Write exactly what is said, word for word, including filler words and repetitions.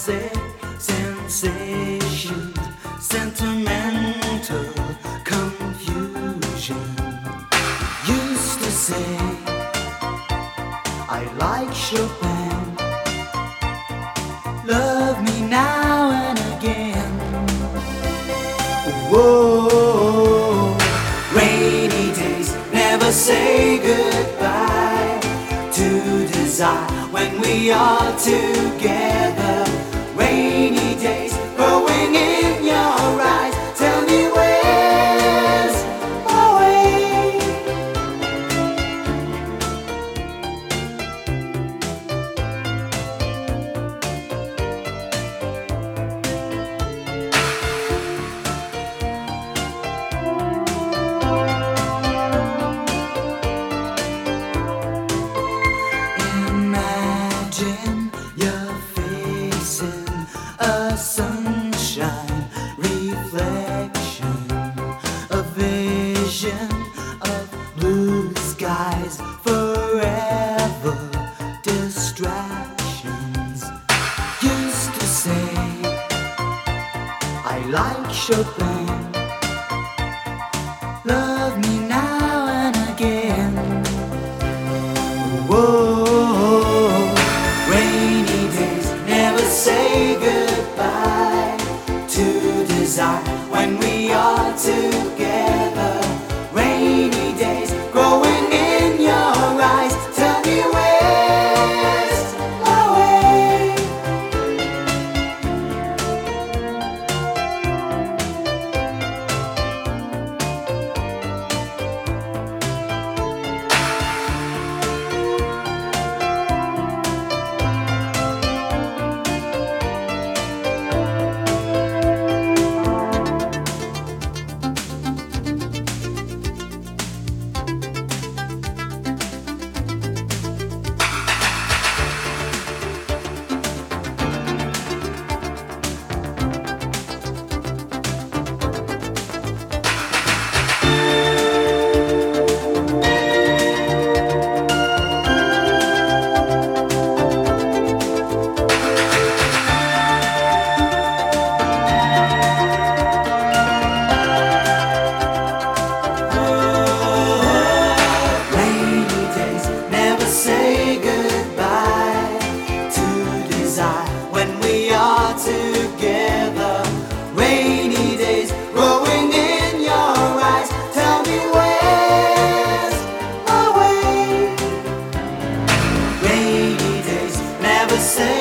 say sensation, sentimental confusion. Used to say I like Chopin, love me now and again. Whoa, rainy days never say goodbye to desire when we are together. Rainy days growing in your eyes, tell me where's my way. Imagine you're facing a sunshine reflection, a vision of blue skies, forever distractions. Used to say I like Chopin, love me now and again. Whoa, rainy days never say goodbye to desire when we are together. Rainy days growing in your eyes, tell me where's my way. When we are together, rainy days growing in your eyes, tell me where's my way. Rainy days never say